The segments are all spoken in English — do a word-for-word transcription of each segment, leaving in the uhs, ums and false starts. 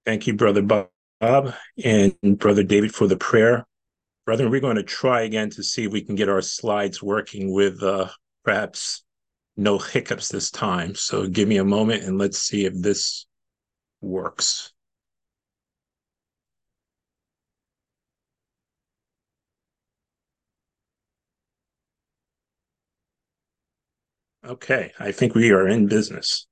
Thank you, Brother Bob and Brother David, for the prayer. Brethren, we're going to try again to see if we can get our slides working with uh, perhaps no hiccups this time. So give me a moment and let's see if this works. Okay, I think we are in business.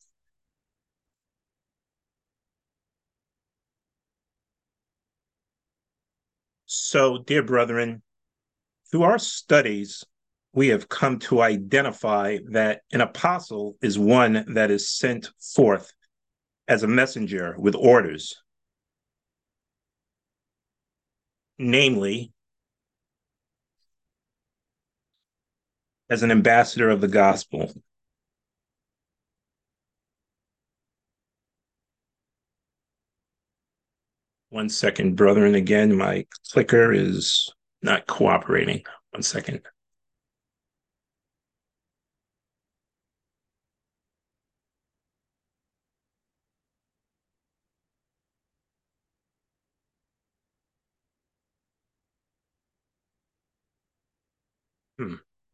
So, dear brethren, through our studies, we have come to identify that an apostle is one that is sent forth as a messenger with orders, namely, as an ambassador of the gospel. One second, brethren. Again, my clicker is not cooperating. One second. Hmm.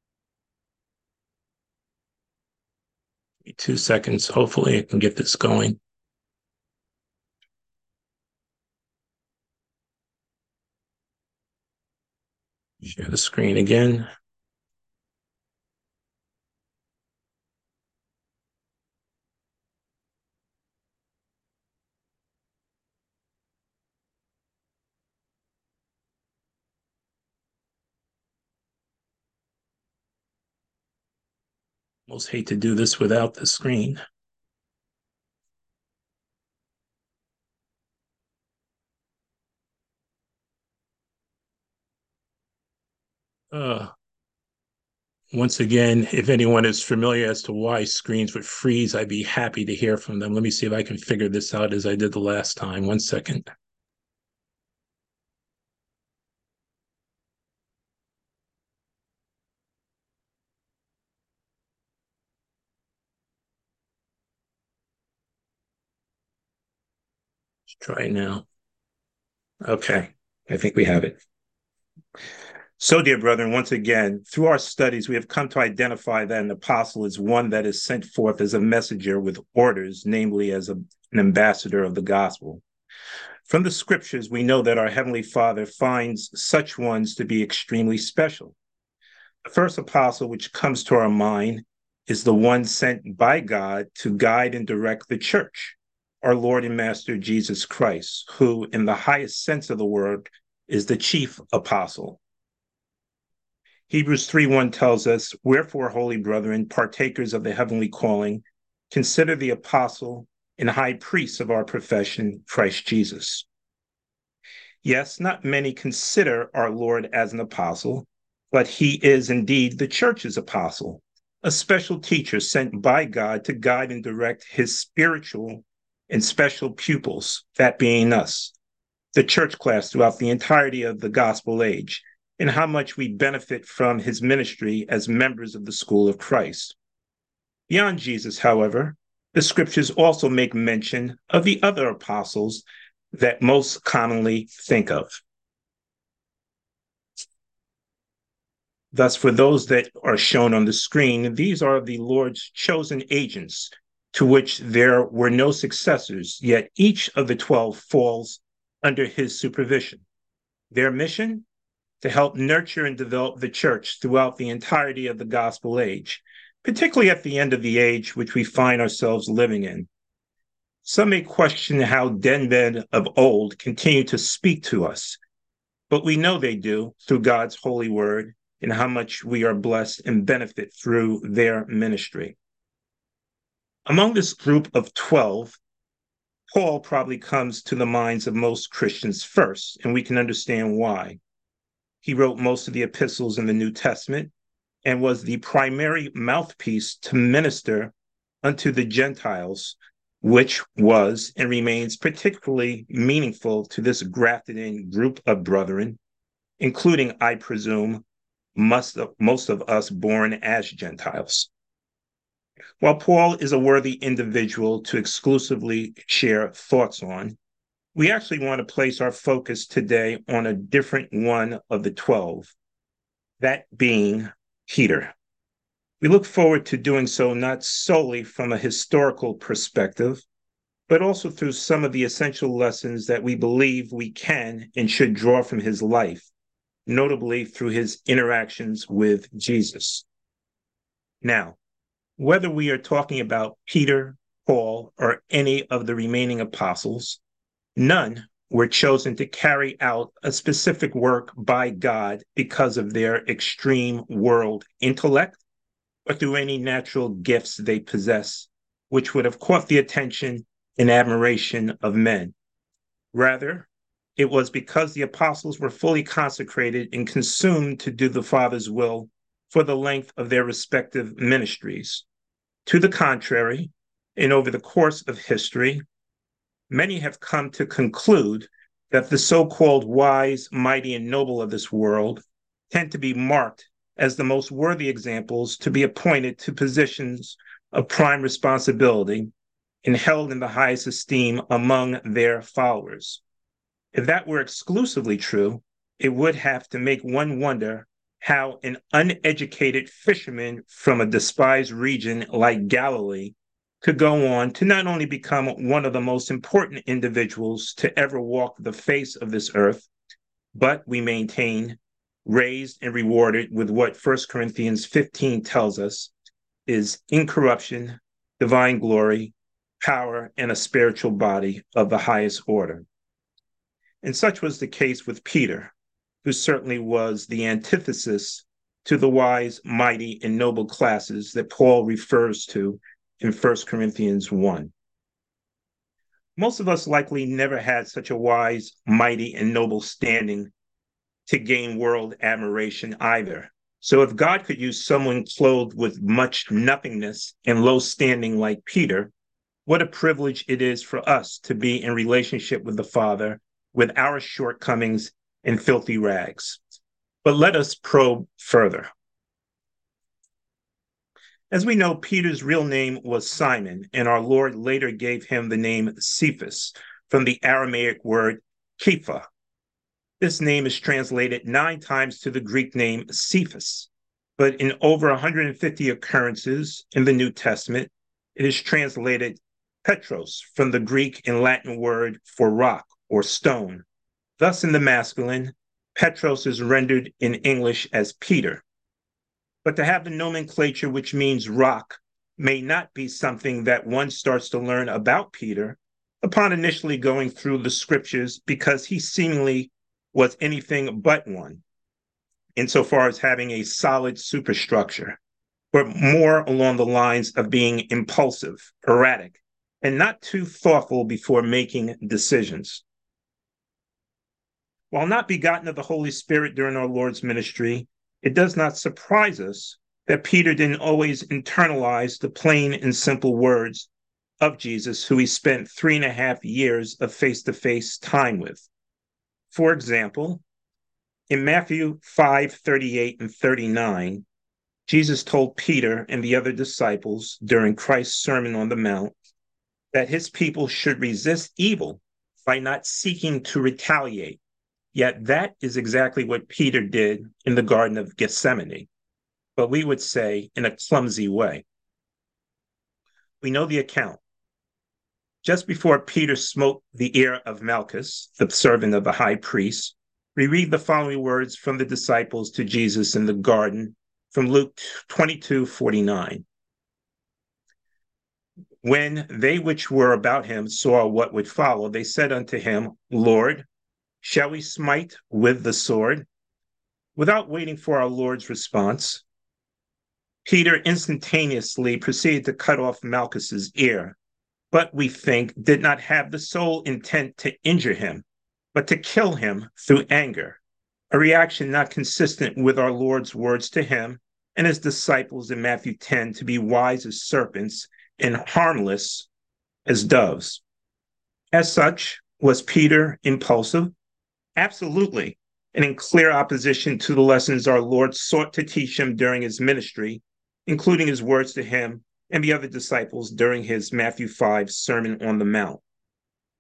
Two seconds. Hopefully, I can get this going. Share the screen again. Most hate to do this without the screen. Uh, once again, if anyone is familiar as to why screens would freeze, I'd be happy to hear from them. Let me see if I can figure this out as I did the last time. One second. Let's try it now. Okay, I think we have it. So, dear brethren, once again, through our studies, we have come to identify that an apostle is one that is sent forth as a messenger with orders, namely as a, an ambassador of the gospel. From the scriptures, we know that our Heavenly Father finds such ones to be extremely special. The first apostle which comes to our mind is the one sent by God to guide and direct the church, our Lord and Master Jesus Christ, who, in the highest sense of the word, is the chief apostle. Hebrews three one tells us, "Wherefore, holy brethren, partakers of the heavenly calling, consider the apostle and high priest of our profession, Christ Jesus." Yes, not many consider our Lord as an apostle, but he is indeed the church's apostle, a special teacher sent by God to guide and direct his spiritual and special pupils, that being us, the church class throughout the entirety of the gospel age, and how much we benefit from his ministry as members of the school of Christ. Beyond Jesus, however, the scriptures also make mention of the other apostles that most commonly think of. Thus, for those that are shown on the screen, these are the Lord's chosen agents, to which there were no successors, yet each of the twelve falls under his supervision. Their mission? To help nurture and develop the church throughout the entirety of the gospel age, particularly at the end of the age which we find ourselves living in. Some may question how deadmen of old continue to speak to us, but we know they do through God's holy word and how much we are blessed and benefit through their ministry. Among this group of twelve, Paul probably comes to the minds of most Christians first, and we can understand why. He wrote most of the epistles in the New Testament and was the primary mouthpiece to minister unto the Gentiles, which was and remains particularly meaningful to this grafted in group of brethren, including, I presume, most of, most of us born as Gentiles. While Paul is a worthy individual to exclusively share thoughts on, We actually want to place our focus today on a different one of the twelve, that being Peter. We look forward to doing so not solely from a historical perspective, but also through some of the essential lessons that we believe we can and should draw from his life, notably through his interactions with Jesus. Now, whether we are talking about Peter, Paul, or any of the remaining apostles, none were chosen to carry out a specific work by God because of their extreme world intellect or through any natural gifts they possess, which would have caught the attention and admiration of men. Rather, it was because the apostles were fully consecrated and consumed to do the Father's will for the length of their respective ministries. To the contrary, and over the course of history, many have come to conclude that the so-called wise, mighty, and noble of this world tend to be marked as the most worthy examples to be appointed to positions of prime responsibility and held in the highest esteem among their followers. If that were exclusively true, it would have to make one wonder how an uneducated fisherman from a despised region like Galilee could go on to not only become one of the most important individuals to ever walk the face of this earth, but we maintain raised and rewarded with what First Corinthians fifteen tells us is incorruption, divine glory, power, and a spiritual body of the highest order. And such was the case with Peter, who certainly was the antithesis to the wise, mighty, and noble classes that Paul refers to in First Corinthians one. Most of us likely never had such a wise, mighty, and noble standing to gain world admiration either. So if God could use someone clothed with much nothingness and low standing like Peter, what a privilege it is for us to be in relationship with the Father with our shortcomings and filthy rags. But let us probe further. As we know, Peter's real name was Simon, and our Lord later gave him the name Cephas, from the Aramaic word Kepha. This name is translated nine times to the Greek name Cephas, but in over one hundred fifty occurrences in the New Testament, it is translated Petros, from the Greek and Latin word for rock or stone. Thus, in the masculine, Petros is rendered in English as Peter. But to have the nomenclature which means rock may not be something that one starts to learn about Peter upon initially going through the scriptures, because he seemingly was anything but one, insofar as having a solid superstructure, but more along the lines of being impulsive, erratic, and not too thoughtful before making decisions. While not begotten of the Holy Spirit during our Lord's ministry, it does not surprise us that Peter didn't always internalize the plain and simple words of Jesus, who he spent three and a half years of face-to-face time with. For example, in Matthew five, thirty-eight and thirty-nine, Jesus told Peter and the other disciples during Christ's Sermon on the Mount that his people should resist evil by not seeking to retaliate. Yet that is exactly what Peter did in the Garden of Gethsemane, but we would say in a clumsy way. We know the account. Just before Peter smote the ear of Malchus, the servant of the high priest, we read the following words from the disciples to Jesus in the garden from Luke twenty-two forty-nine. When they which were about him saw what would follow, they said unto him, Lord, shall we smite with the sword? Without waiting for our Lord's response, Peter instantaneously proceeded to cut off Malchus's ear, but we think did not have the sole intent to injure him, but to kill him through anger, a reaction not consistent with our Lord's words to him and his disciples in Matthew ten to be wise as serpents and harmless as doves. As such, was Peter impulsive? Absolutely, and in clear opposition to the lessons our Lord sought to teach him during his ministry, including his words to him and the other disciples during his Matthew five Sermon on the Mount.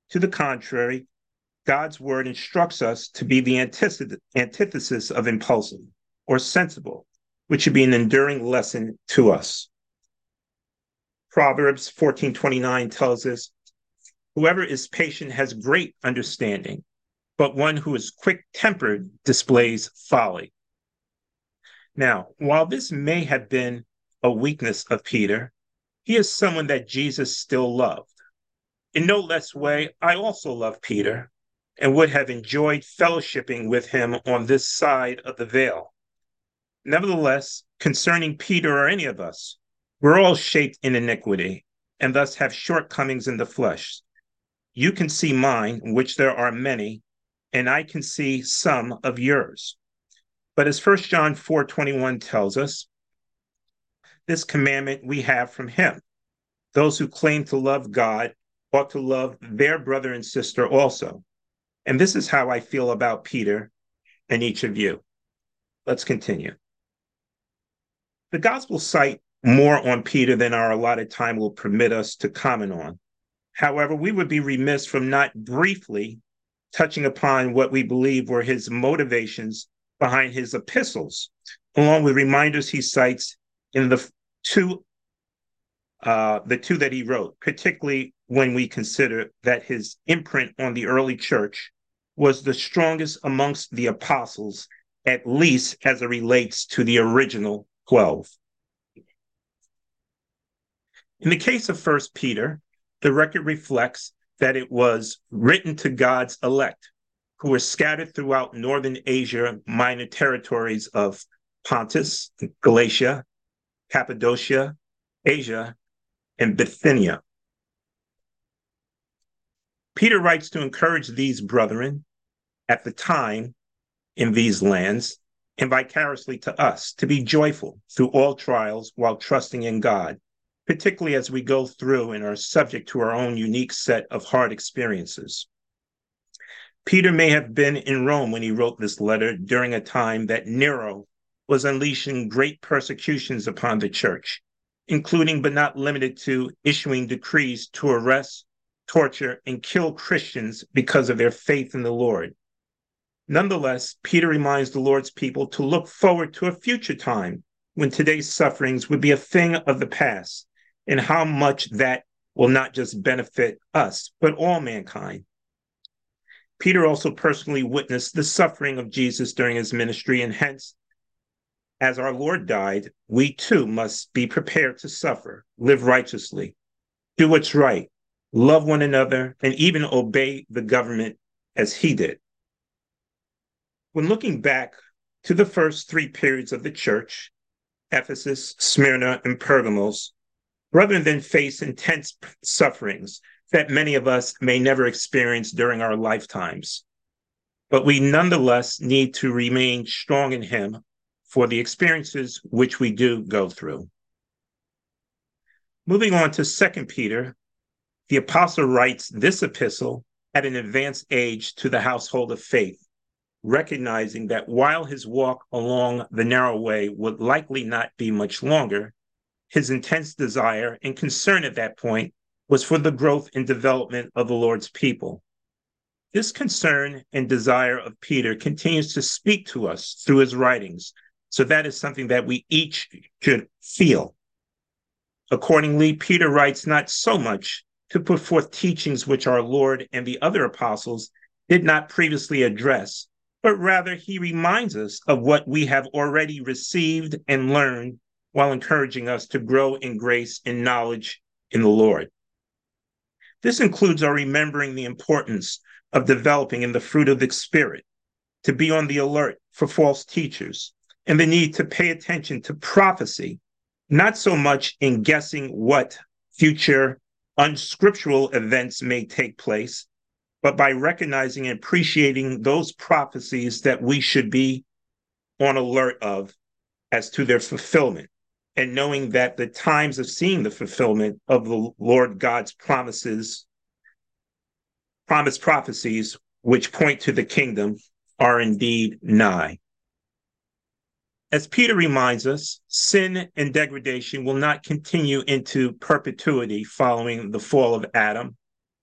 To the contrary, God's word instructs us to be the antithesis of impulsive or sensible, which should be an enduring lesson to us. Proverbs fourteen twenty-nine tells us, whoever is patient has great understanding, but one who is quick-tempered displays folly. Now, while this may have been a weakness of Peter, he is someone that Jesus still loved. In no less way, I also love Peter and would have enjoyed fellowshipping with him on this side of the veil. Nevertheless, concerning Peter or any of us, we're all shaped in iniquity and thus have shortcomings in the flesh. You can see mine, which there are many, and I can see some of yours. But as First John four twenty-one tells us, this commandment we have from him. Those who claim to love God ought to love their brother and sister also. And this is how I feel about Peter and each of you. Let's continue. The Gospels cite more on Peter than our allotted time will permit us to comment on. However, we would be remiss from not briefly touching upon what we believe were his motivations behind his epistles, along with reminders he cites in the two, uh, the two that he wrote, particularly when we consider that his imprint on the early church was the strongest amongst the apostles, at least as it relates to the original twelve. In the case of First Peter, the record reflects that it was written to God's elect, who were scattered throughout northern Asia, minor territories of Pontus, Galatia, Cappadocia, Asia, and Bithynia. Peter writes to encourage these brethren at the time in these lands and vicariously to us to be joyful through all trials while trusting in God, particularly as we go through and are subject to our own unique set of hard experiences. Peter may have been in Rome when he wrote this letter during a time that Nero was unleashing great persecutions upon the church, including but not limited to issuing decrees to arrest, torture, and kill Christians because of their faith in the Lord. Nonetheless, Peter reminds the Lord's people to look forward to a future time when today's sufferings would be a thing of the past, and how much that will not just benefit us, but all mankind. Peter also personally witnessed the suffering of Jesus during his ministry, and hence, as our Lord died, we too must be prepared to suffer, live righteously, do what's right, love one another, and even obey the government as he did. When looking back to the first three periods of the church, Ephesus, Smyrna, and Pergamos, brethren then faced intense sufferings that many of us may never experience during our lifetimes. But we nonetheless need to remain strong in him for the experiences which we do go through. Moving on to Second Peter, the apostle writes this epistle at an advanced age to the household of faith, recognizing that while his walk along the narrow way would likely not be much longer, his intense desire and concern at that point was for the growth and development of the Lord's people. This concern and desire of Peter continues to speak to us through his writings, so that is something that we each should feel. Accordingly, Peter writes not so much to put forth teachings which our Lord and the other apostles did not previously address, but rather he reminds us of what we have already received and learned while encouraging us to grow in grace and knowledge in the Lord. This includes our remembering the importance of developing in the fruit of the Spirit, to be on the alert for false teachers, and the need to pay attention to prophecy, not so much in guessing what future unscriptural events may take place, but by recognizing and appreciating those prophecies that we should be on alert of as to their fulfillment, and knowing that the times of seeing the fulfillment of the Lord God's promises, promised prophecies, which point to the kingdom, are indeed nigh. As Peter reminds us, sin and degradation will not continue into perpetuity following the fall of Adam,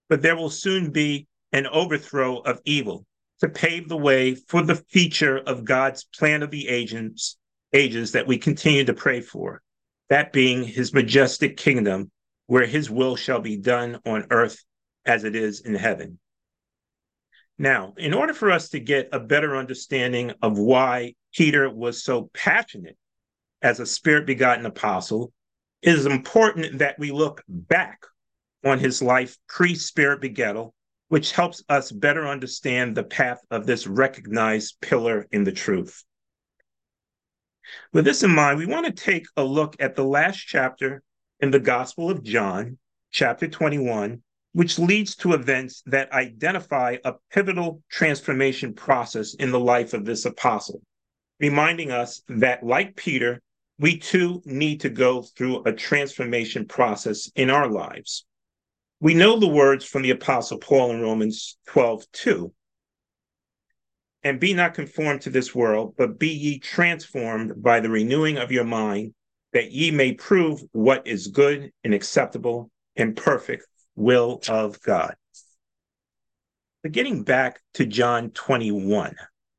but there will soon be an overthrow of evil to pave the way for the feature of God's plan of the ages, ages that we continue to pray for, that being his majestic kingdom, where his will shall be done on earth as it is in heaven. Now, in order for us to get a better understanding of why Peter was so passionate as a spirit-begotten apostle, it is important that we look back on his life pre-spirit begettal, which helps us better understand the path of this recognized pillar in the truth. With this in mind, we want to take a look at the last chapter in the Gospel of John, chapter twenty-one, which leads to events that identify a pivotal transformation process in the life of this apostle, reminding us that, like Peter, we too need to go through a transformation process in our lives. We know the words from the Apostle Paul in Romans twelve two. And be not conformed to this world, but be ye transformed by the renewing of your mind, that ye may prove what is good and acceptable and perfect will of God. But getting back to John twenty-one,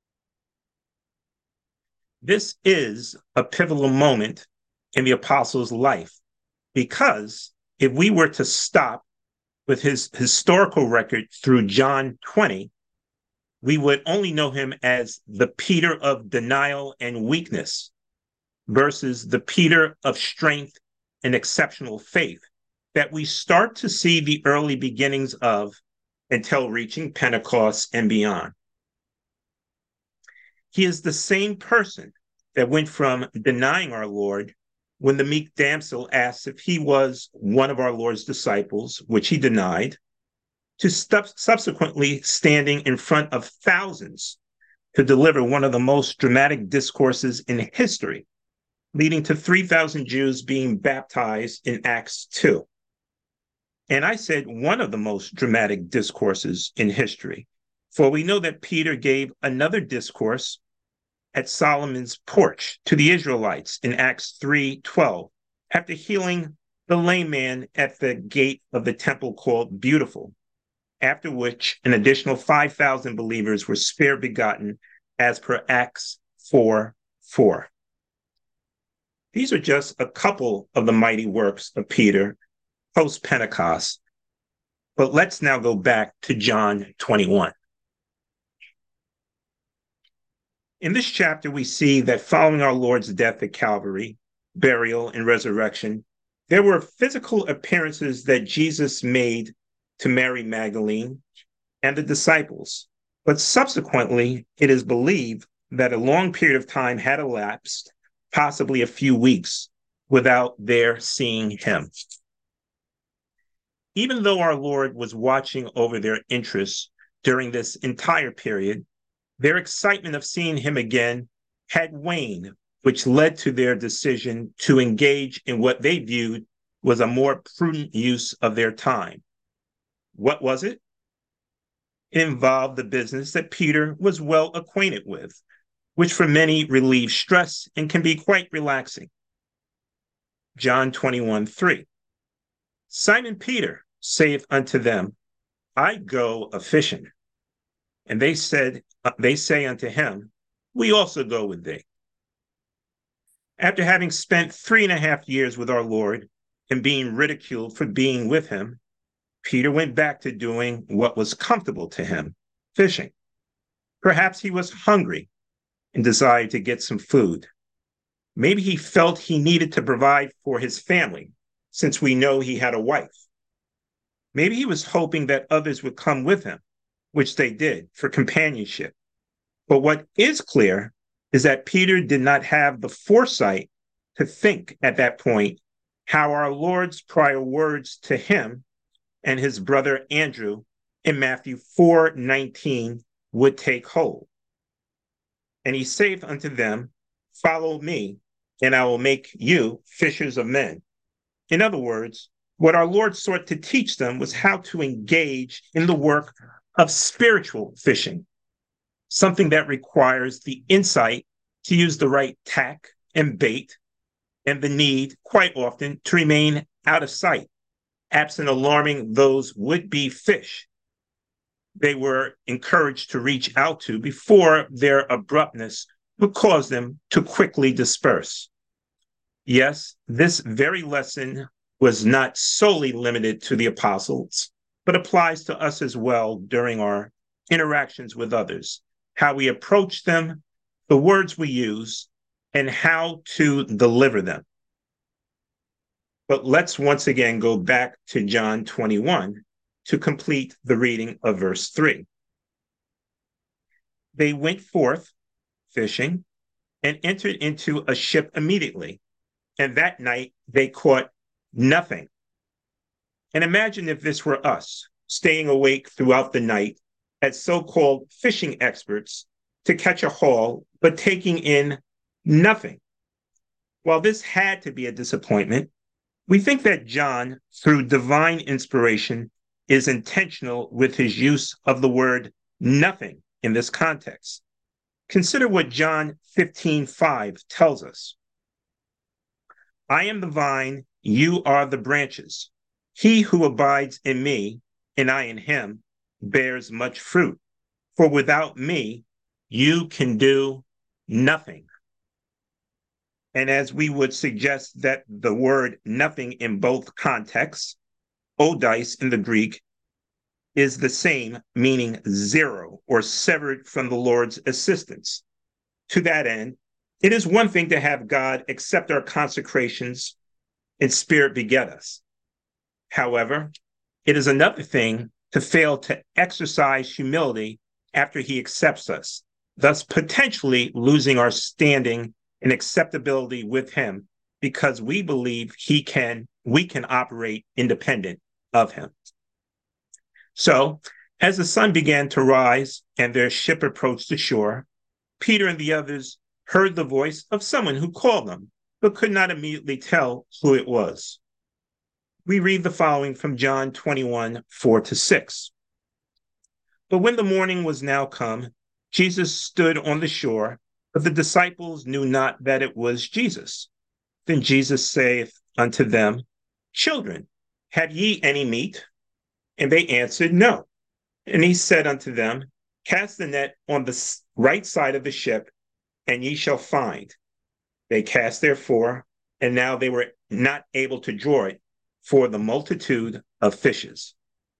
this is a pivotal moment in the apostle's life, because if we were to stop with his historical record through John twenty, we would only know him as the Peter of denial and weakness versus the Peter of strength and exceptional faith that we start to see the early beginnings of until reaching Pentecost and beyond. He is the same person that went from denying our Lord when the meek damsel asked if he was one of our Lord's disciples, which he denied, to stu- subsequently standing in front of thousands to deliver one of the most dramatic discourses in history, leading to three thousand Jews being baptized in Acts two. And I said one of the most dramatic discourses in history, for we know that Peter gave another discourse at Solomon's porch to the Israelites in Acts three twelve, after healing the lame man at the gate of the temple called Beautiful, after which an additional five thousand believers were spirit begotten as per Acts four four. These are just a couple of the mighty works of Peter post-Pentecost, but let's now go back to John twenty-one. In this chapter, we see that following our Lord's death at Calvary, burial, and resurrection, there were physical appearances that Jesus made to Mary Magdalene and the disciples. But subsequently, it is believed that a long period of time had elapsed, possibly a few weeks, without their seeing him. Even though our Lord was watching over their interests during this entire period, their excitement of seeing him again had waned, which led to their decision to engage in what they viewed was a more prudent use of their time. What was it? It involved the business that Peter was well acquainted with, which for many relieves stress and can be quite relaxing. John twenty-one three. Simon Peter saith unto them, I go a fishing. And they said, they say unto him, we also go with thee. After having spent three and a half years with our Lord and being ridiculed for being with him, Peter went back to doing what was comfortable to him, fishing. Perhaps he was hungry and desired to get some food. Maybe he felt he needed to provide for his family, since we know he had a wife. Maybe he was hoping that others would come with him, which they did, for companionship. But what is clear is that Peter did not have the foresight to think at that point how our Lord's prior words to him and his brother Andrew in Matthew four nineteen would take hold. And he saith unto them, follow me, and I will make you fishers of men. In other words, what our Lord sought to teach them was how to engage in the work of spiritual fishing, something that requires the insight to use the right tack and bait, and the need, quite often, to remain out of sight, absent alarming those would-be fish they were encouraged to reach out to before their abruptness would cause them to quickly disperse. Yes, this very lesson was not solely limited to the apostles, but applies to us as well during our interactions with others, how we approach them, the words we use, and how to deliver them. But let's once again go back to John twenty-one to complete the reading of verse three. They went forth fishing and entered into a ship immediately, and that night they caught nothing. And imagine if this were us, staying awake throughout the night as so-called fishing experts to catch a haul, but taking in nothing. While this had to be a disappointment, we think that John, through divine inspiration, is intentional with his use of the word nothing in this context. Consider what John fifteen five tells us. I am the vine, you are the branches. He who abides in me, and I in him, bears much fruit. For without me, you can do nothing. And as we would suggest that the word nothing in both contexts, odice in the Greek, is the same, meaning zero or severed from the Lord's assistance. To that end, it is one thing to have God accept our consecrations and Spirit beget us. However, it is another thing to fail to exercise humility after he accepts us, thus potentially losing our standing and acceptability with him because we believe he can, we can operate independent of him. So, as the sun began to rise and their ship approached the shore, Peter and the others heard the voice of someone who called them, but could not immediately tell who it was. We read the following from John twenty-one, four to six. But when the morning was now come, Jesus stood on the shore, but the disciples knew not that it was Jesus. Then Jesus saith unto them, Children, have ye any meat? And they answered, No. And he said unto them, Cast the net on the right side of the ship, and ye shall find. They cast therefore, and now they were not able to draw it for the multitude of fishes.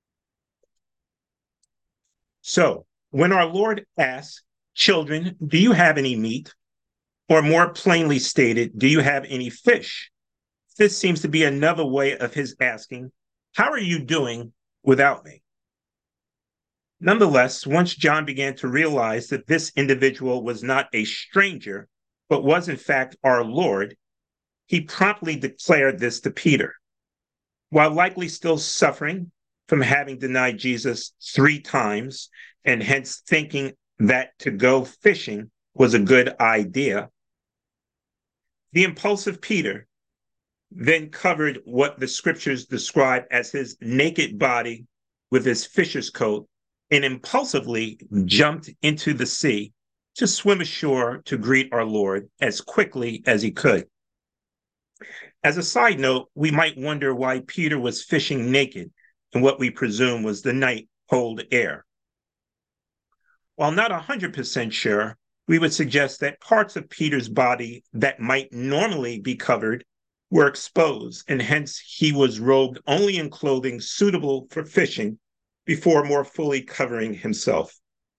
So, when our Lord asks, Children, do you have any meat? Or more plainly stated, do you have any fish? This seems to be another way of his asking, How are you doing without me? Nonetheless, once John began to realize that this individual was not a stranger, but was in fact our Lord, he promptly declared this to Peter. While likely still suffering from having denied Jesus three times, and hence thinking that to go fishing was a good idea, the impulsive Peter then covered what the scriptures describe as his naked body with his fisher's coat and impulsively jumped into the sea to swim ashore to greet our Lord as quickly as he could. As a side note, we might wonder why Peter was fishing naked in what we presume was the night cold air. While not one hundred percent sure, we would suggest that parts of Peter's body that might normally be covered were exposed, and hence he was robed only in clothing suitable for fishing before more fully covering himself.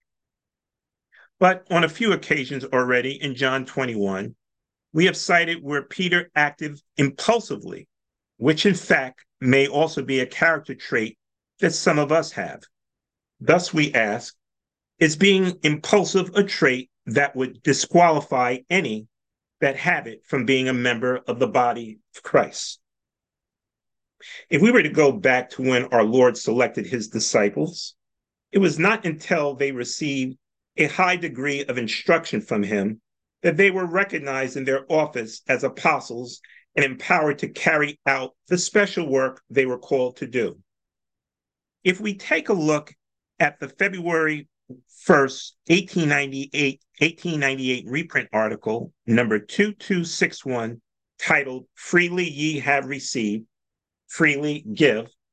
But on a few occasions already in John twenty-one, we have cited where Peter acted impulsively, which in fact may also be a character trait that some of us have. Thus we ask, is being impulsive a trait that would disqualify any that have it from being a member of the body of Christ? If we were to go back to when our Lord selected his disciples, it was not until they received a high degree of instruction from him that they were recognized in their office as apostles and empowered to carry out the special work they were called to do. If we take a look at the February first, eighteen ninety-eight, eighteen ninety-eight reprint article, number two two six one, titled Freely Ye Have Received, Freely Give,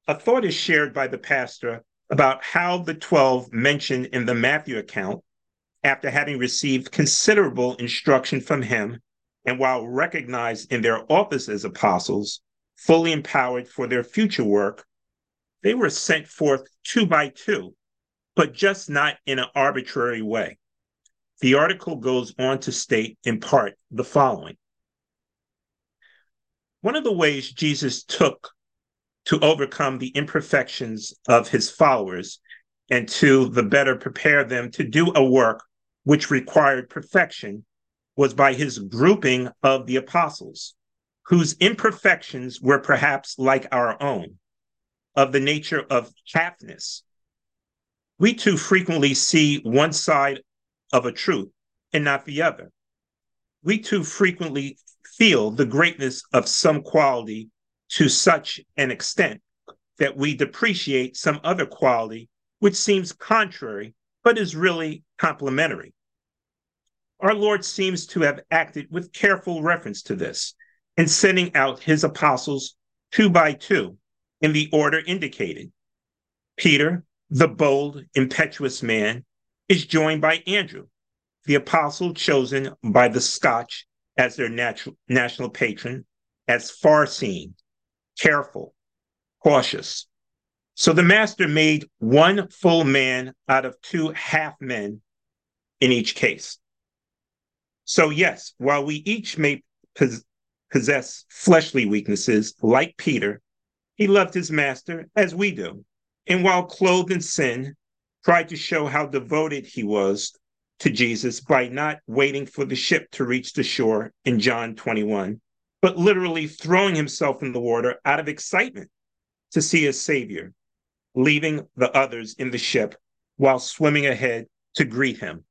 a thought is shared by the pastor about how the twelve mentioned in the Matthew account, after having received considerable instruction from him, and while recognized in their office as apostles, fully empowered for their future work, they were sent forth two by two, but just not in an arbitrary way. The article goes on to state in part the following. One of the ways Jesus took to overcome the imperfections of his followers and to the better prepare them to do a work which required perfection was by his grouping of the apostles, whose imperfections were perhaps like our own, of the nature of halfness. We too frequently see one side of a truth and not the other. We too frequently feel the greatness of some quality to such an extent that we depreciate some other quality which seems contrary but is really complementary. Our Lord seems to have acted with careful reference to this in sending out his apostles two by two in the order indicated. Peter, the bold, impetuous man, is joined by Andrew, the apostle chosen by the Scotch as their natural, national patron, as far-seeing, careful, cautious. So the master made one full man out of two half men in each case. So yes, while we each may pos- possess fleshly weaknesses like Peter, he loved his master as we do. And while clothed in sin, tried to show how devoted he was to Jesus by not waiting for the ship to reach the shore in John twenty-one, but literally throwing himself in the water out of excitement to see his Savior, leaving the others in the ship while swimming ahead to greet him.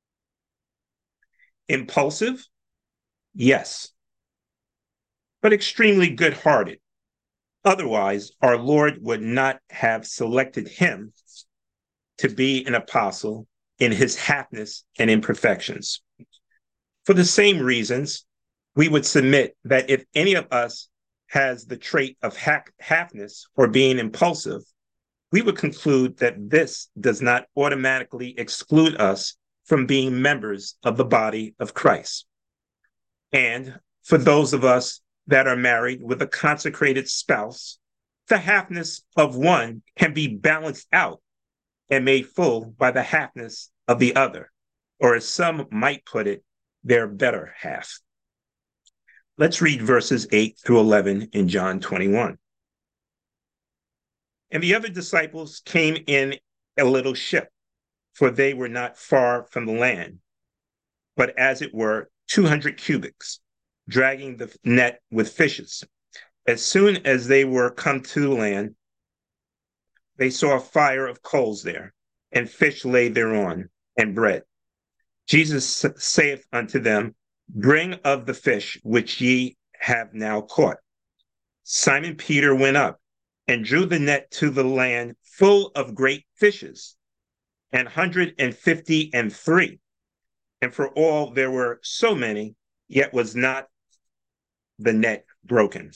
Impulsive? Yes, but extremely good-hearted. Otherwise, our Lord would not have selected him to be an apostle in his halfness and imperfections. For the same reasons, we would submit that if any of us has the trait of halfness or being impulsive, we would conclude that this does not automatically exclude us from being members of the body of Christ. And for those of us that are married with a consecrated spouse, the halfness of one can be balanced out and made full by the halfness of the other, or as some might put it, their better half. Let's read verses eight through eleven in John twenty-one. And the other disciples came in a little ship, for they were not far from the land, but as it were, two hundred cubits, dragging the net with fishes. As soon as they were come to the land, they saw a fire of coals there, and fish lay thereon, and bread. Jesus saith unto them, Bring of the fish which ye have now caught. Simon Peter went up and drew the net to the land full of great fishes, an hundred and fifty and three. And for all there were so many, yet was not the net broken.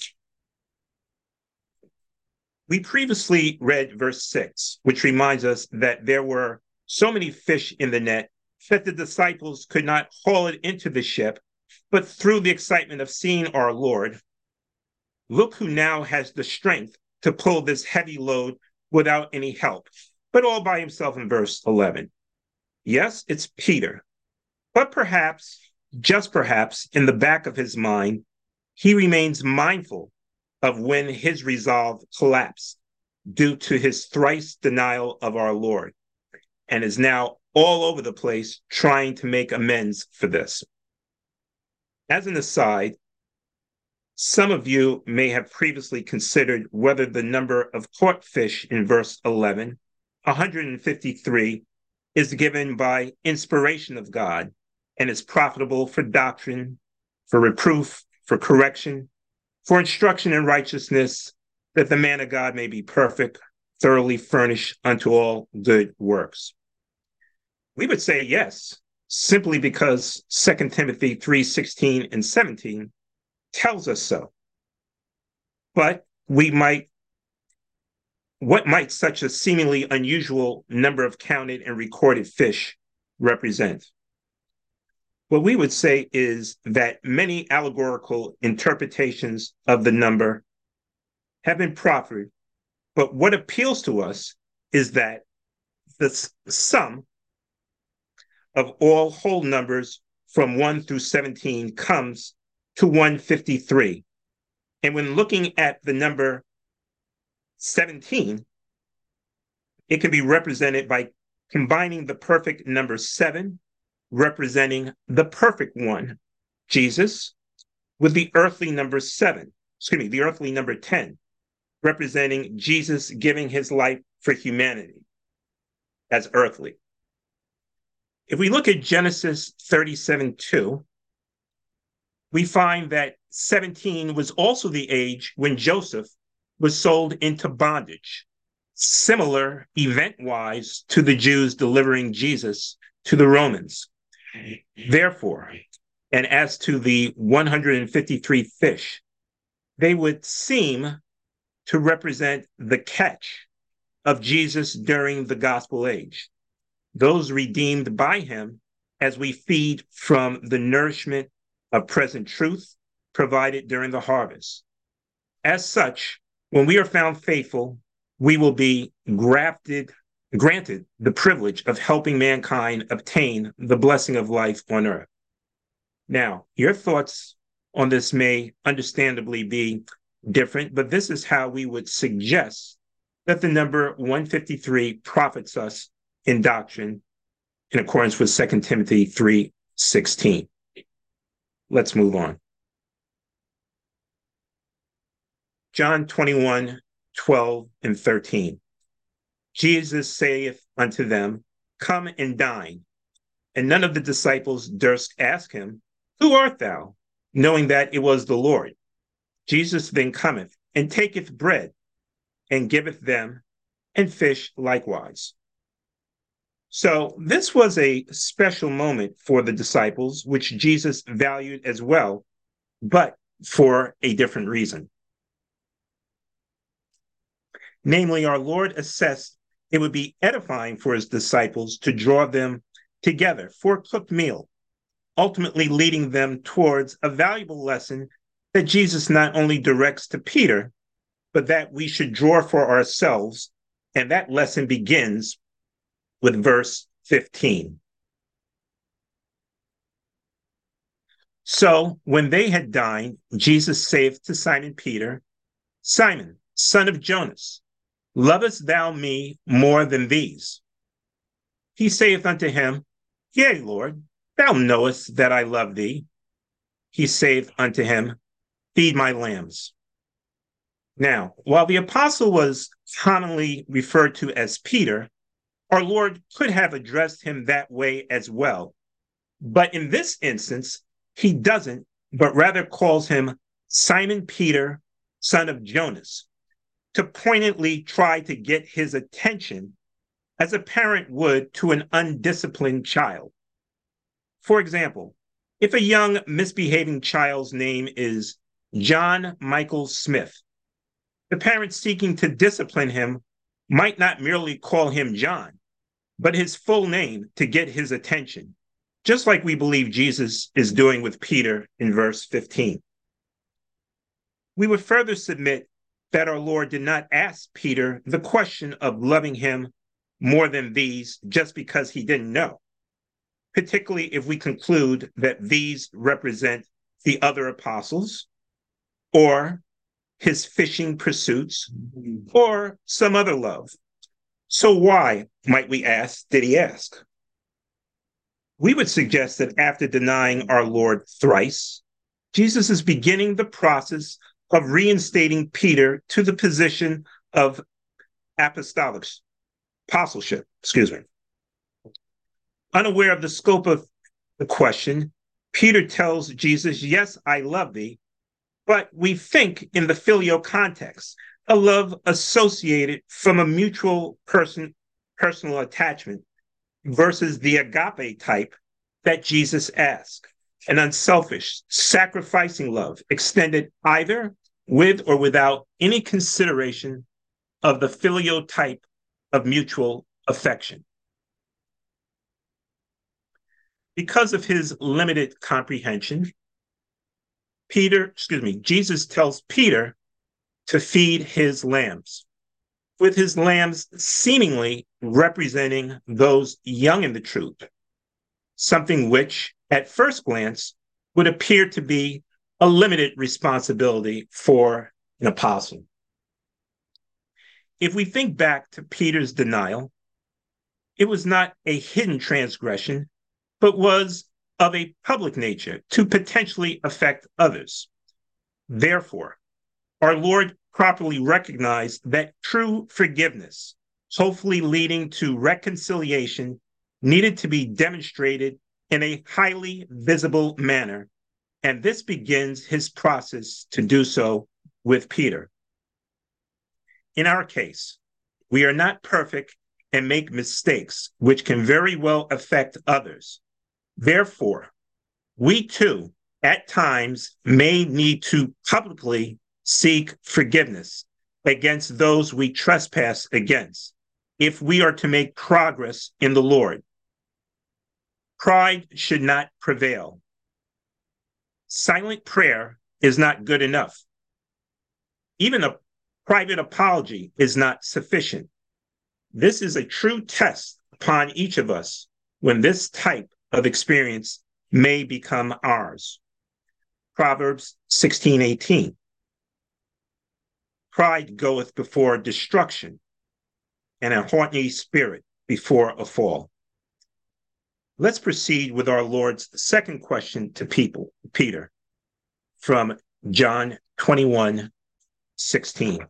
We previously read verse six, which reminds us that there were so many fish in the net that the disciples could not haul it into the ship, but through the excitement of seeing our Lord, look who now has the strength to pull this heavy load without any help, but all by himself in verse eleven. Yes, it's Peter, but perhaps, just perhaps, in the back of his mind, he remains mindful of when his resolve collapsed due to his thrice denial of our Lord, and is now all over the place trying to make amends for this. As an aside, some of you may have previously considered whether the number of caught fish in verse eleven, one hundred fifty-three, is given by inspiration of God and is profitable for doctrine, for reproof, for correction, for instruction in righteousness, that the man of God may be perfect, thoroughly furnished unto all good works. We would say yes, simply because Second Timothy three sixteen and seventeen tells us so. But we might what might such a seemingly unusual number of counted and recorded fish represent? What we would say is that many allegorical interpretations of the number have been proffered, but what appeals to us is that the sum of all whole numbers from one through seventeen comes to one hundred fifty-three. And when looking at the number seventeen, it can be represented by combining the perfect number seven, representing the perfect one, Jesus, with the earthly number seven, excuse me, the earthly number ten, representing Jesus giving his life for humanity as earthly. If we look at Genesis thirty-seven two, we find that seventeen was also the age when Joseph was sold into bondage, similar event-wise to the Jews delivering Jesus to the Romans. Therefore, and as to the one hundred fifty-three fish, they would seem to represent the catch of Jesus during the gospel age, those redeemed by him as we feed from the nourishment of present truth provided during the harvest. As such, when we are found faithful, we will be grafted, granted the privilege of helping mankind obtain the blessing of life on earth. Now, your thoughts on this may understandably be different, but this is how we would suggest that the number one hundred fifty-three profits us in doctrine in accordance with Second Timothy three sixteen. Let's move on. John twenty-one, twelve and thirteen. Jesus saith unto them, Come and dine. And none of the disciples durst ask him, Who art thou? Knowing that it was the Lord. Jesus then cometh and taketh bread and giveth them, and fish likewise. So this was a special moment for the disciples, which Jesus valued as well, but for a different reason. Namely, our Lord assessed it would be edifying for his disciples to draw them together for a cooked meal, ultimately leading them towards a valuable lesson that Jesus not only directs to Peter, but that we should draw for ourselves. And that lesson begins with verse fifteen. So when they had dined, Jesus saith to Simon Peter, Simon, son of Jonas, lovest thou me more than these? He saith unto him, Yea, Lord, thou knowest that I love thee. He saith unto him, Feed my lambs. Now, while the apostle was commonly referred to as Peter, our Lord could have addressed him that way as well. But in this instance, he doesn't, but rather calls him Simon Peter, son of Jonas, to poignantly try to get his attention as a parent would to an undisciplined child. For example, if a young misbehaving child's name is John Michael Smith, the parent seeking to discipline him might not merely call him John, but his full name to get his attention, just like we believe Jesus is doing with Peter in verse fifteen. We would further submit that our Lord did not ask Peter the question of loving him more than these just because he didn't know, particularly if we conclude that these represent the other apostles, or his fishing pursuits, or some other love. So why, might we ask, did he ask? We would suggest that after denying our Lord thrice, Jesus is beginning the process of reinstating Peter to the position of apostolic, apostleship, excuse me. Unaware of the scope of the question, Peter tells Jesus, yes, I love thee, but we think in the filial context, a love associated from a mutual person, personal attachment versus the agape type that Jesus asked, an unselfish, sacrificing love extended either with or without any consideration of the filial type of mutual affection. Because of his limited comprehension, Peter, excuse me, Jesus tells Peter to feed his lambs, with his lambs seemingly representing those young in the truth, something which, at first glance, would appear to be a limited responsibility for an apostle. If we think back to Peter's denial, it was not a hidden transgression, but was of a public nature to potentially affect others. Therefore, our Lord properly recognized that true forgiveness, hopefully leading to reconciliation, needed to be demonstrated in a highly visible manner, and this begins his process to do so with Peter. In our case, we are not perfect and make mistakes, which can very well affect others. Therefore, we too, at times, may need to publicly seek forgiveness against those we trespass against if we are to make progress in the Lord. Pride should not prevail. Silent prayer is not good enough. Even a private apology is not sufficient. This is a true test upon each of us when this type of experience may become ours. Proverbs sixteen eighteen. Pride goeth before destruction, and a haughty spirit before a fall. Let's proceed with our Lord's second question to people, Peter, from John twenty-one sixteen.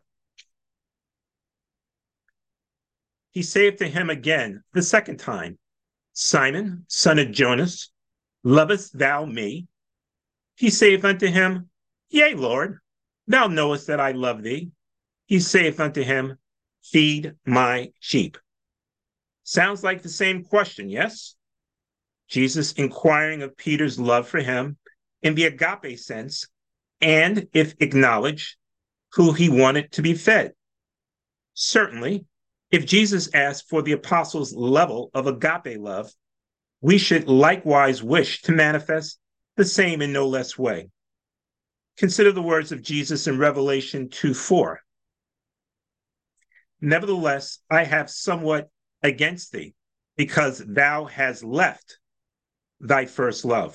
He saith to him again the second time, Simon, son of Jonas, lovest thou me? He saith unto him, Yea, Lord, thou knowest that I love thee. He saith unto him, Feed my sheep. Sounds like the same question, yes? Jesus inquiring of Peter's love for him in the agape sense, and if acknowledged, who he wanted to be fed. Certainly, if Jesus asked for the apostles' level of agape love, we should likewise wish to manifest the same in no less way. Consider the words of Jesus in Revelation two four. Nevertheless, I have somewhat against thee, because thou hast left thy first love.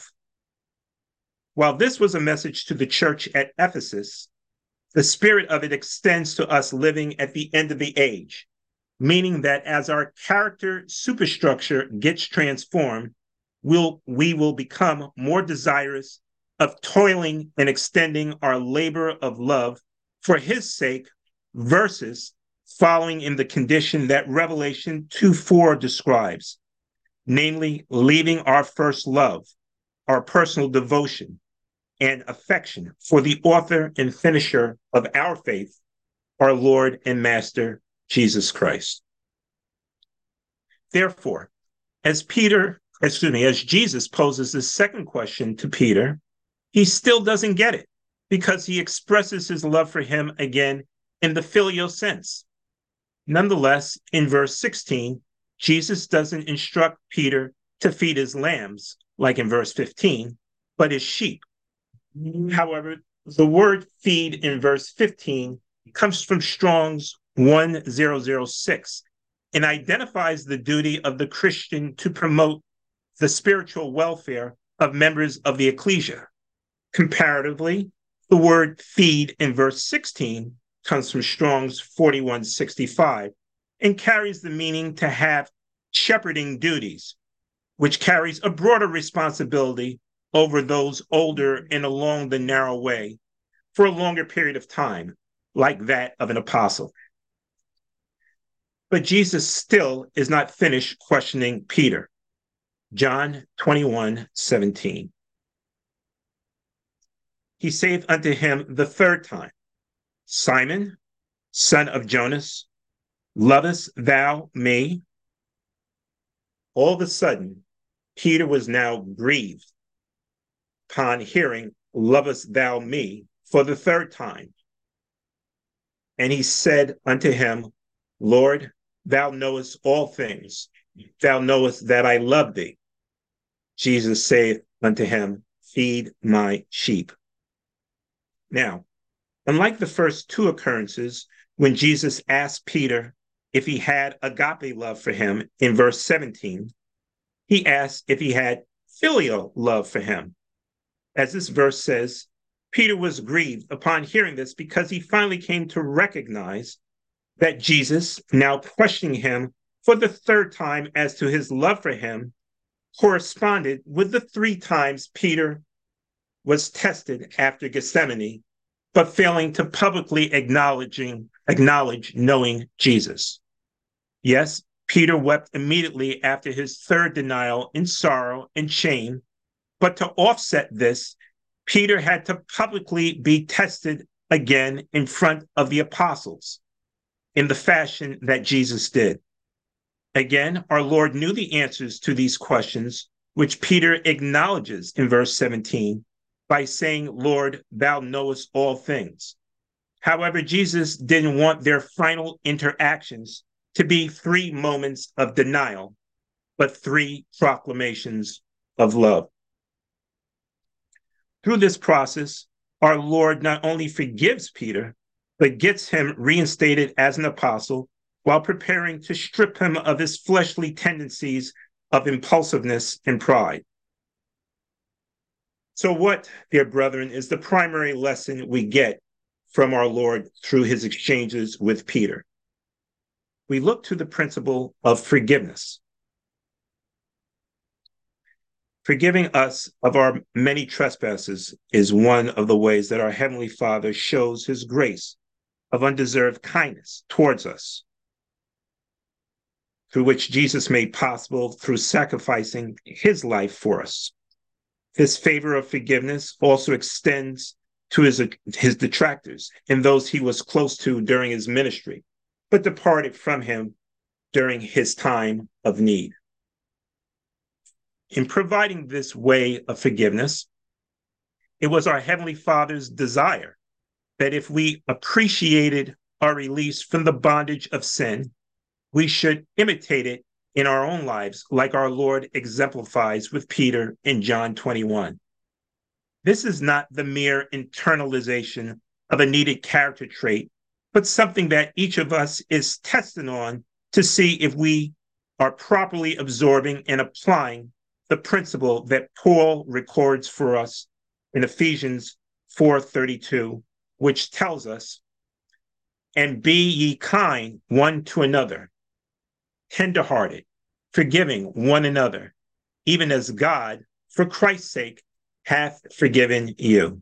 While this was a message to the church at Ephesus, the spirit of it extends to us living at the end of the age, meaning that as our character superstructure gets transformed, we'll, we will become more desirous of toiling and extending our labor of love for his sake versus following in the condition that Revelation two four describes, namely leaving our first love, our personal devotion and affection for the author and finisher of our faith, our Lord and Master, Jesus Christ. Therefore, as Peter, excuse me, as Jesus poses the second question to Peter, he still doesn't get it because he expresses his love for him again in the filial sense. Nonetheless, in verse sixteen, Jesus doesn't instruct Peter to feed his lambs, like in verse fifteen, but his sheep. However, the word feed in verse fifteen comes from Strong's one thousand six and identifies the duty of the Christian to promote the spiritual welfare of members of the ecclesia. Comparatively, the word feed in verse sixteen comes from Strong's forty-one sixty-five and carries the meaning to have shepherding duties, which carries a broader responsibility over those older and along the narrow way for a longer period of time, like that of an apostle. But Jesus still is not finished questioning Peter. John twenty-one seventeen. He saith unto him the third time, Simon, son of Jonas, lovest thou me? All of a sudden, Peter was now grieved upon hearing, lovest thou me, for the third time. And he said unto him, Lord, thou knowest all things. Thou knowest that I love thee. Jesus saith unto him, feed my sheep. Now, unlike the first two occurrences, when Jesus asked Peter if he had agape love for him in verse seventeen, he asked if he had filial love for him. As this verse says, Peter was grieved upon hearing this because he finally came to recognize that Jesus, now questioning him for the third time as to his love for him, corresponded with the three times Peter was tested after Gethsemane, but failing to publicly acknowledging, acknowledge knowing Jesus. Yes, Peter wept immediately after his third denial in sorrow and shame, but to offset this, Peter had to publicly be tested again in front of the apostles in the fashion that Jesus did. Again, our Lord knew the answers to these questions, which Peter acknowledges in verse seventeen by saying, Lord, thou knowest all things. However, Jesus didn't want their final interactions to be three moments of denial, but three proclamations of love. Through this process, our Lord not only forgives Peter, but gets him reinstated as an apostle while preparing to strip him of his fleshly tendencies of impulsiveness and pride. So what, dear brethren, is the primary lesson we get from our Lord through his exchanges with Peter? We look to the principle of forgiveness. Forgiving us of our many trespasses is one of the ways that our Heavenly Father shows his grace of undeserved kindness towards us, through which Jesus made possible through sacrificing his life for us. This favor of forgiveness also extends to his, his detractors and those he was close to during his ministry, but departed from him during his time of need. In providing this way of forgiveness, it was our Heavenly Father's desire that if we appreciated our release from the bondage of sin, we should imitate it in our own lives, like our Lord exemplifies with Peter in John twenty-one. This is not the mere internalization of a needed character trait, but something that each of us is testing on to see if we are properly absorbing and applying the principle that Paul records for us in Ephesians four thirty-two, which tells us, and be ye kind one to another, tenderhearted, forgiving one another, even as God, for Christ's sake, hath forgiven you.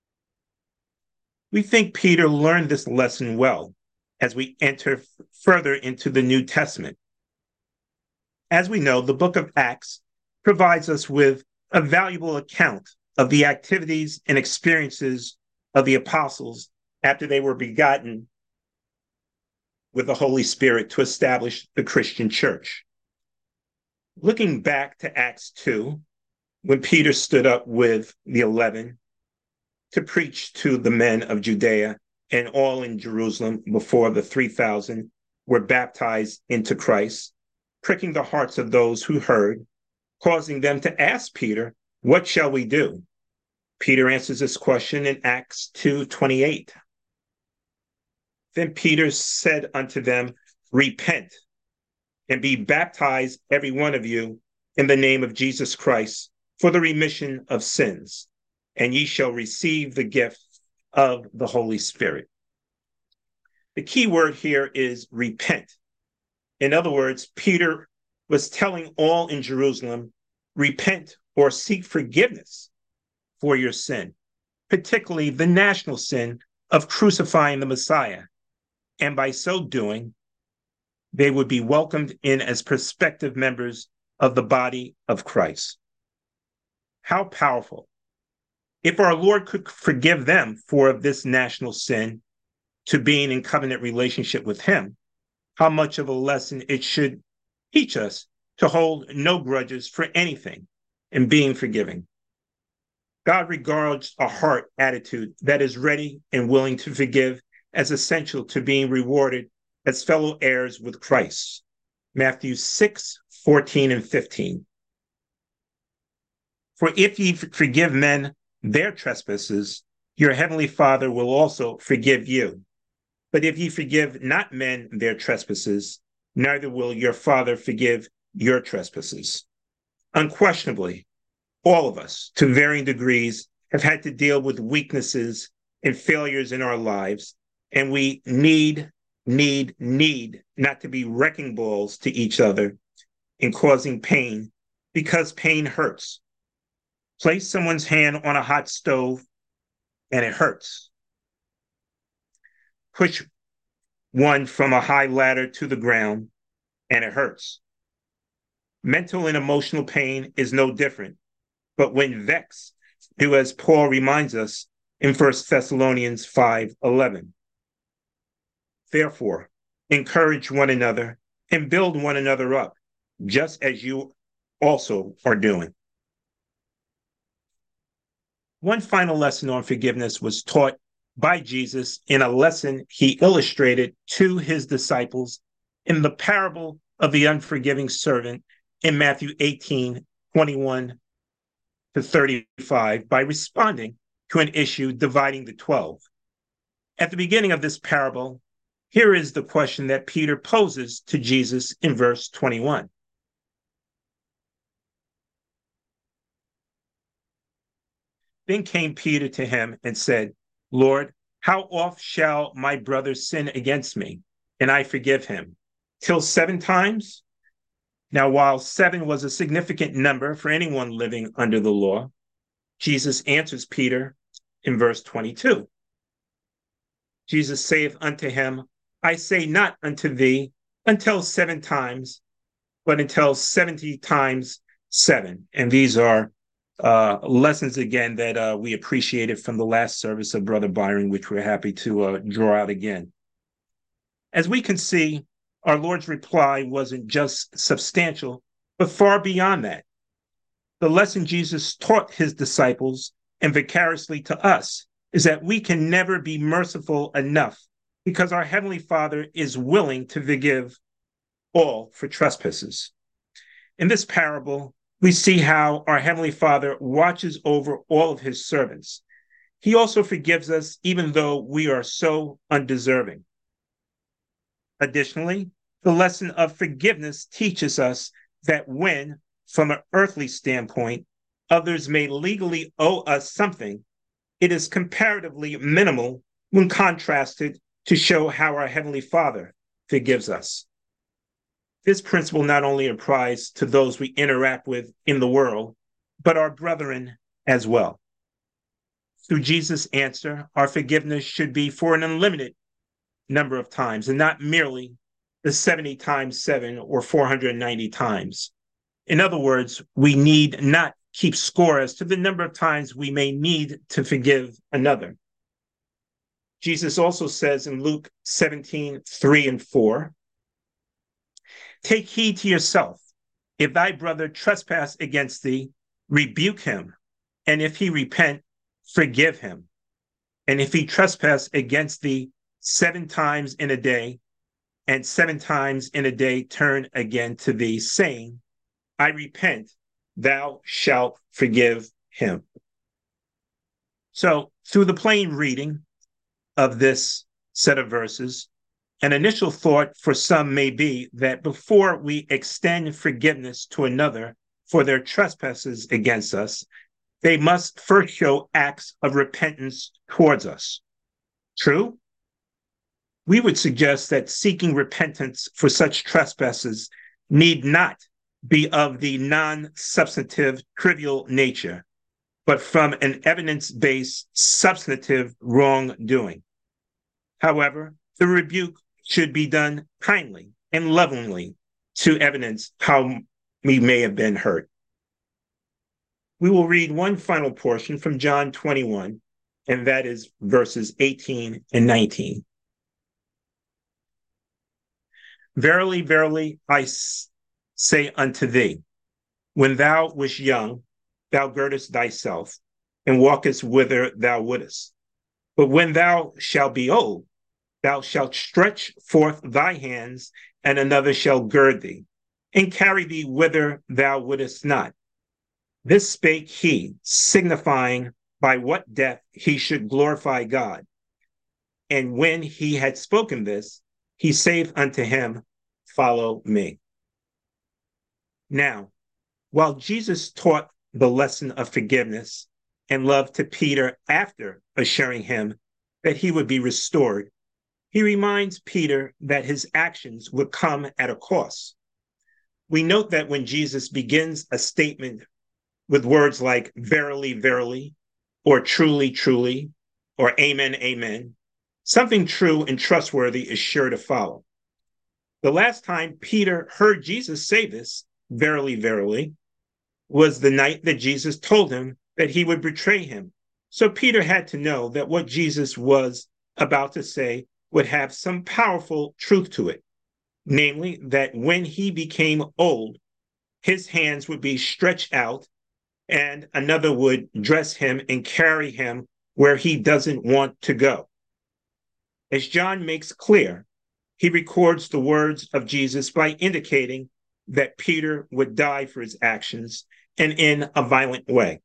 We think Peter learned this lesson well as we enter further into the New Testament. As we know, the book of Acts provides us with a valuable account of the activities and experiences of the apostles after they were begotten with the Holy Spirit to establish the Christian church. Looking back to Acts two, when Peter stood up with the eleven to preach to the men of Judea and all in Jerusalem before the three thousand were baptized into Christ, pricking the hearts of those who heard, causing them to ask Peter, what shall we do? Peter answers this question in Acts two twenty-eight. Then Peter said unto them, repent and be baptized, every one of you, in the name of Jesus Christ, for the remission of sins, and ye shall receive the gift of the Holy Spirit. The key word here is repent. In other words, Peter was telling all in Jerusalem, repent or seek forgiveness for your sin, particularly the national sin of crucifying the Messiah. And by so doing, they would be welcomed in as prospective members of the body of Christ. How powerful. If our Lord could forgive them for this national sin to being in covenant relationship with him, how much of a lesson it should teach us to hold no grudges for anything and being forgiving. God regards a heart attitude that is ready and willing to forgive as essential to being rewarded as fellow heirs with Christ. Matthew six, fourteen and fifteen. For if ye forgive men their trespasses, your heavenly Father will also forgive you. But if ye forgive not men their trespasses, neither will your Father forgive your trespasses. Unquestionably, all of us, to varying degrees, have had to deal with weaknesses and failures in our lives, and we need, need, need not to be wrecking balls to each other and causing pain, because pain hurts. Place someone's hand on a hot stove and it hurts. Push one from a high ladder to the ground and it hurts. Mental and emotional pain is no different, but when vexed, do as Paul reminds us in First Thessalonians five eleven. Therefore, encourage one another and build one another up, just as you also are doing. One final lesson on forgiveness was taught by Jesus in a lesson he illustrated to his disciples in the parable of the unforgiving servant in Matthew eighteen, twenty-one to thirty-five, by responding to an issue dividing the twelve. At the beginning of this parable, here is the question that Peter poses to Jesus in verse twenty-one. Then came Peter to him and said, Lord, how oft shall my brother sin against me, and I forgive him? Till seven times? Now, while seven was a significant number for anyone living under the law, Jesus answers Peter in verse twenty-two. Jesus saith unto him, I say not unto thee until seven times, but until seventy times seven. And these are uh, lessons, again, that uh, we appreciated from the last service of Brother Byron, which we're happy to uh, draw out again. As we can see, our Lord's reply wasn't just substantial, but far beyond that. The lesson Jesus taught his disciples, and vicariously to us, is that we can never be merciful enough, because our Heavenly Father is willing to forgive all for trespasses. In this parable, we see how our Heavenly Father watches over all of his servants. He also forgives us even though we are so undeserving. Additionally, the lesson of forgiveness teaches us that when, from an earthly standpoint, others may legally owe us something, it is comparatively minimal when contrasted to show how our Heavenly Father forgives us. This principle not only applies to those we interact with in the world, but our brethren as well. Through Jesus' answer, our forgiveness should be for an unlimited number of times, and not merely the seventy times seven or four hundred ninety times. In other words, we need not keep score as to the number of times we may need to forgive another. Jesus also says in Luke seventeen, three and four, take heed to yourself. If thy brother trespass against thee, rebuke him. And if he repent, forgive him. And if he trespass against thee seven times in a day, and seven times in a day turn again to thee, saying, I repent, thou shalt forgive him. So, through the plain reading of this set of verses, an initial thought for some may be that before we extend forgiveness to another for their trespasses against us, they must first show acts of repentance towards us. True? We would suggest that seeking repentance for such trespasses need not be of the non-substantive, trivial nature, but from an evidence-based, substantive wrongdoing. However, the rebuke should be done kindly and lovingly to evidence how we may have been hurt. We will read one final portion from John twenty-one, and that is verses eighteen and nineteen. Verily, verily, I say unto thee, when thou wast young, thou girdest thyself, and walkest whither thou wouldest. But when thou shalt be old, Thou shalt stretch forth thy hands, and another shall gird thee, and carry thee whither thou wouldest not. This spake he, signifying by what death he should glorify God. And when he had spoken this, he saith unto him, Follow me. Now, while Jesus taught the lesson of forgiveness and love to Peter after assuring him that he would be restored, he reminds Peter that his actions would come at a cost. We note that when Jesus begins a statement with words like verily, verily, or truly, truly, or amen, amen, something true and trustworthy is sure to follow. The last time Peter heard Jesus say this, verily, verily, was the night that Jesus told him that he would betray him. So Peter had to know that what Jesus was about to say would have some powerful truth to it, namely that when he became old, his hands would be stretched out and another would dress him and carry him where he doesn't want to go. As John makes clear, he records the words of Jesus by indicating that Peter would die for his actions and in a violent way.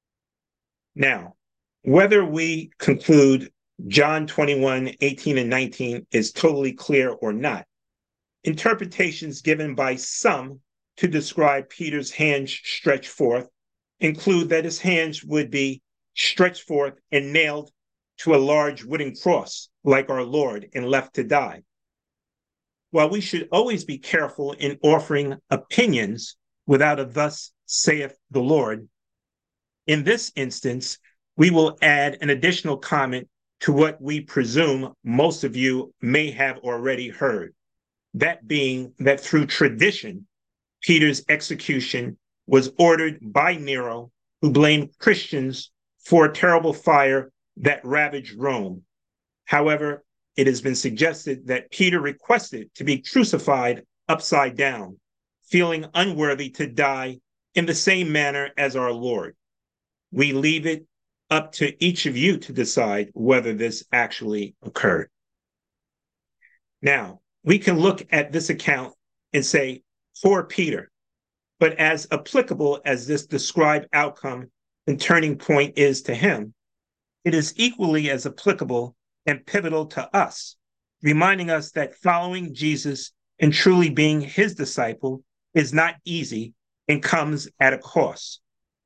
Now, whether we conclude John twenty-one, eighteen, and nineteen is totally clear or not, interpretations given by some to describe Peter's hands stretched forth include that his hands would be stretched forth and nailed to a large wooden cross like our Lord and left to die. While we should always be careful in offering opinions without a thus saith the Lord, in this instance, we will add an additional comment to what we presume most of you may have already heard, that being that through tradition, Peter's execution was ordered by Nero, who blamed Christians for a terrible fire that ravaged Rome. However, it has been suggested that Peter requested to be crucified upside down, feeling unworthy to die in the same manner as our Lord. We leave it up to each of you to decide whether this actually occurred. Now, we can look at this account and say, for Peter, but as applicable as this described outcome and turning point is to him, it is equally as applicable and pivotal to us, reminding us that following Jesus and truly being his disciple is not easy and comes at a cost.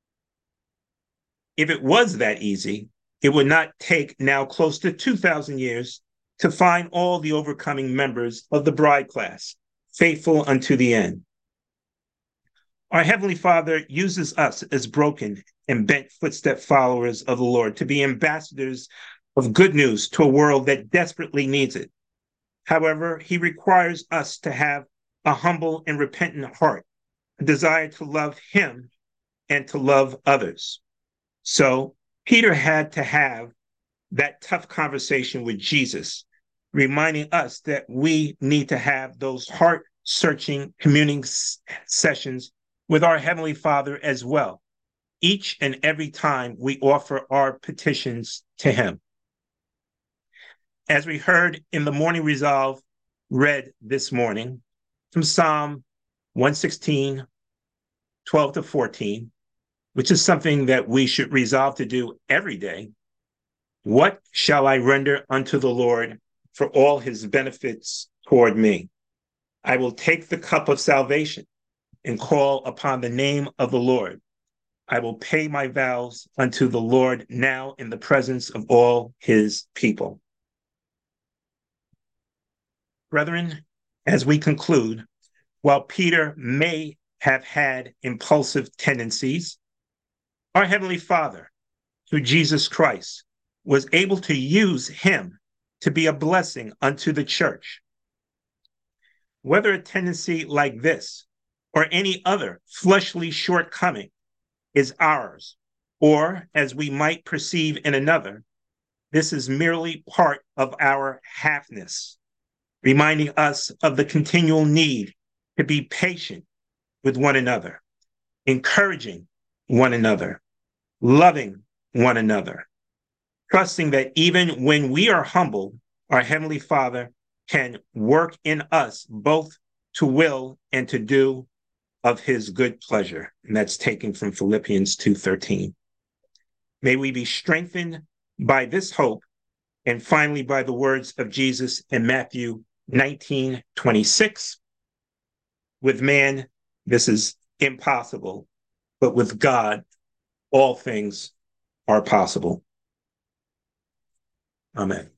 If it was that easy, it would not take now close to two thousand years to find all the overcoming members of the bride class, faithful unto the end. Our Heavenly Father uses us as broken and bent footstep followers of the Lord to be ambassadors of good news to a world that desperately needs it. However, he requires us to have a humble and repentant heart, a desire to love him and to love others. So Peter had to have that tough conversation with Jesus, reminding us that we need to have those heart-searching communing sessions with our Heavenly Father as well, each and every time we offer our petitions to him. As we heard in the morning resolve read this morning from Psalm one sixteen, twelve to fourteen, which is something that we should resolve to do every day. What shall I render unto the Lord for all his benefits toward me? I will take the cup of salvation and call upon the name of the Lord. I will pay my vows unto the Lord now in the presence of all his people. Brethren, as we conclude, while Peter may have had impulsive tendencies, our Heavenly Father, through Jesus Christ, was able to use him to be a blessing unto the church. Whether a tendency like this or any other fleshly shortcoming is ours, or as we might perceive in another, this is merely part of our halfness, reminding us of the continual need to be patient with one another, encouraging one another, loving one another, trusting that even when we are humbled our Heavenly Father can work in us both to will and to do of his good pleasure. And that's taken from Philippians two thirteen. May we be strengthened by this hope, and finally by the words of Jesus in Matthew nineteen twenty-six. With man, this is impossible, but with God, all things are possible. Amen.